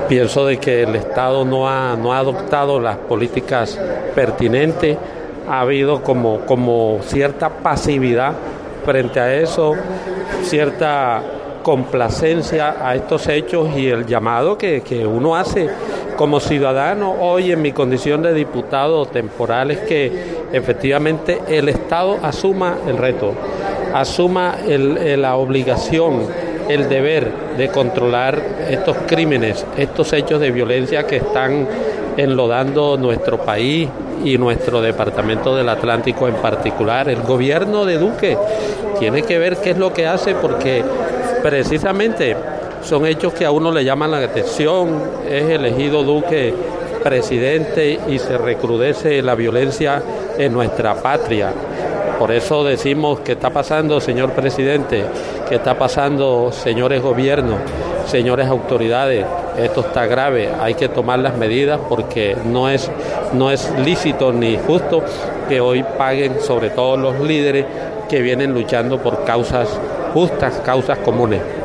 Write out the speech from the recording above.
Pienso de que el Estado no ha adoptado las políticas pertinentes, ha habido como cierta pasividad frente a eso, cierta complacencia a estos hechos, y el llamado que uno hace como ciudadano hoy en mi condición de diputado temporal es que efectivamente el Estado asuma el reto, asuma la obligación, el deber de controlar estos crímenes, estos hechos de violencia que están enlodando nuestro país y nuestro departamento del Atlántico en particular. El gobierno de Duque tiene que ver qué es lo que hace, porque precisamente son hechos que a uno le llaman la atención. Es elegido Duque presidente y se recrudece la violencia en nuestra patria. Por eso decimos: ¿qué está pasando, señor presidente? ¿Qué está pasando, señores gobiernos, señores autoridades? Esto está grave, hay que tomar las medidas, porque no es lícito ni justo que hoy paguen, sobre todo los líderes que vienen luchando por causas justas, causas comunes.